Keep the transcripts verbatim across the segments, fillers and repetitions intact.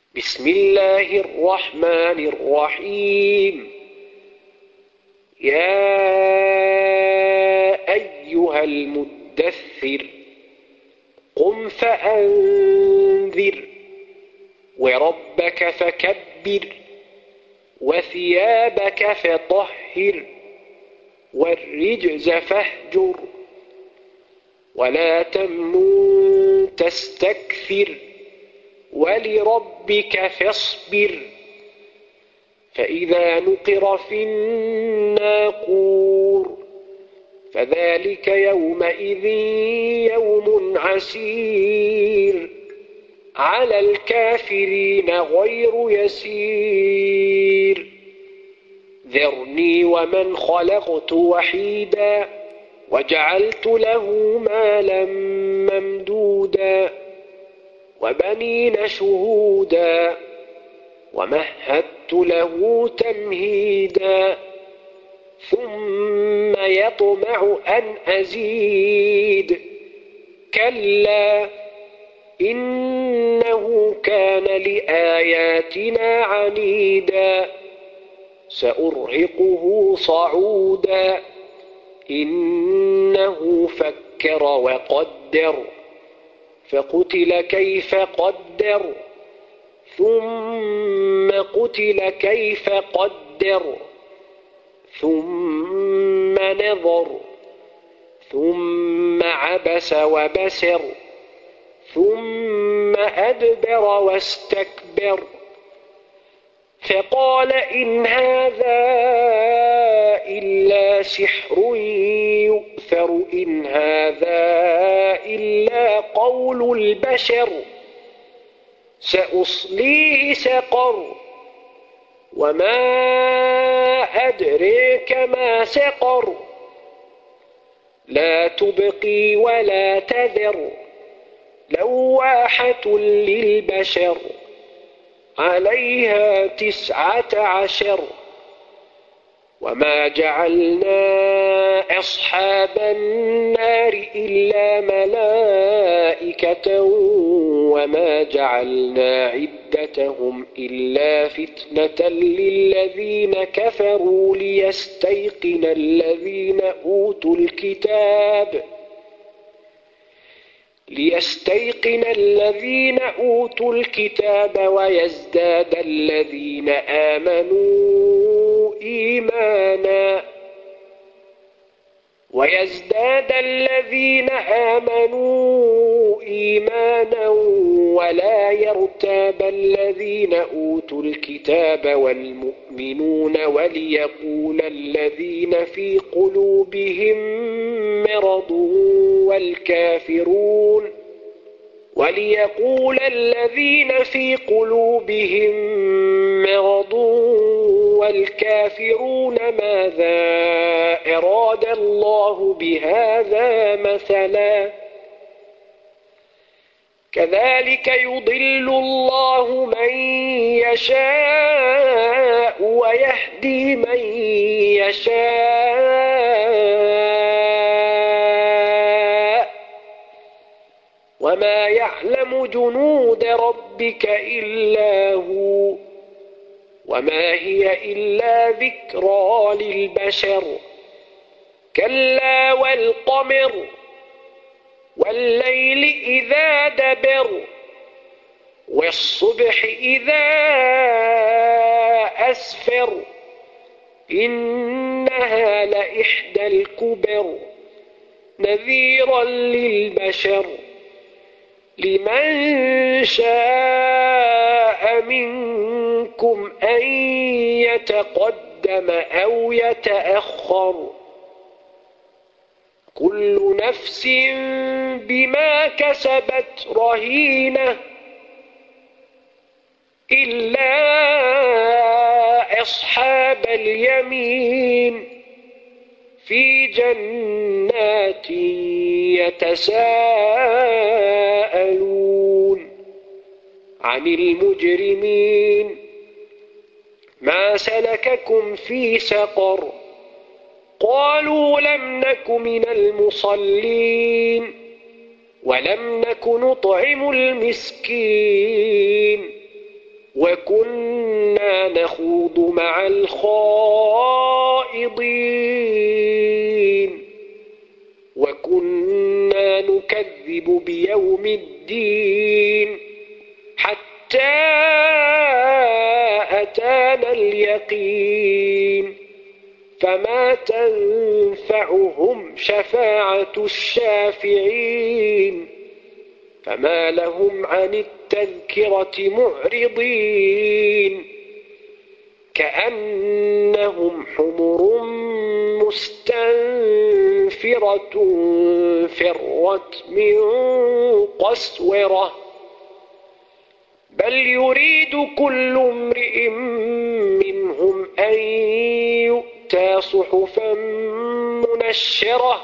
بسم الله الرحمن الرحيم. يا أيها المدثر قم فأنذر وربك فكبر وثيابك فطهر والرجز فاهجر ولا تمنن تستكثر ولربك فاصبر. فإذا نقر في الناقور فذلك يومئذ يوم عسير على الكافرين غير يسير. ذرني ومن خلقت وحيدا وجعلت له مالا ممدودا وبنين شهودا ومهدت له تمهيدا ثم يطمع أن أزيد كلا إنه كان لآياتنا عنيدا سأرهقه صعودا إنه فكر وقدر فقتل كيف قدر ثم قتل كيف قدر ثم نظر ثم عبس وبسر ثم أدبر واستكبر فقال إن هذا إلا سحر يؤثر إن هذا إلا قول البشر سأصليه سقر وما أدريك ما سقر لا تبقي ولا تذر لواحة للبشر عليها تسعة عشر. وما جعلنا أصحاب النار إلا ملائكة وما جعلنا عدتهم إلا فتنة للذين كفروا ليستيقن الذين أوتوا الكتاب ليستيقن الذين أوتوا الكتاب ويزداد الذين آمنوا إيمانا ويزداد الذين آمنوا إيمانا ولا يرتاب الذين أوتوا الكتاب والمؤمنون وليقول الذين في قلوبهم مرض والكافرون وليقول الذين في قلوبهم مرض والكافرون ماذا أراد الله بهذا مثلا كذلك يضل الله من يشاء ويهدي من يشاء وما يعلم جنود ربك إلا هو وما هي إلا ذكرى للبشر كلا والقمر والليل إذا دبر والصبح إذا أسفر إنها لإحدى الكبر نذيرا للبشر لمن شاء منكم أن يتقدم أو يتأخر كل نفس بما كسبت رهينة إلا أصحاب اليمين في جنات يتساءلون عن المجرمين ما سلككم في سقر قالوا لم نك من المصلين ولم نك نطعم المسكين وكنا نخوض مع الخائضين وكنا نكذب بيوم الدين حتى أتانا اليقين فما تنفعهم شفاعة الشافعين فما لهم عن التذكرة معرضين كأنهم حمر مستنفرة فرت من قسورة بل يريد كل امرئ منهم أن يؤتى صحفا منشرة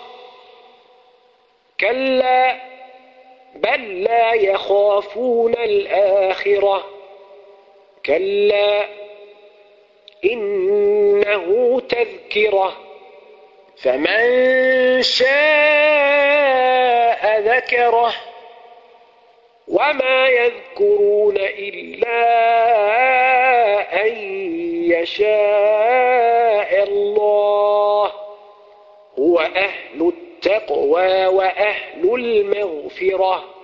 كلا بل لا يخافون الآخرة كلا إنه تذكرة فمن شاء ذكره وما يذكرون إلا أن يشاء الله هو أهل التقوى وأهل المغفرة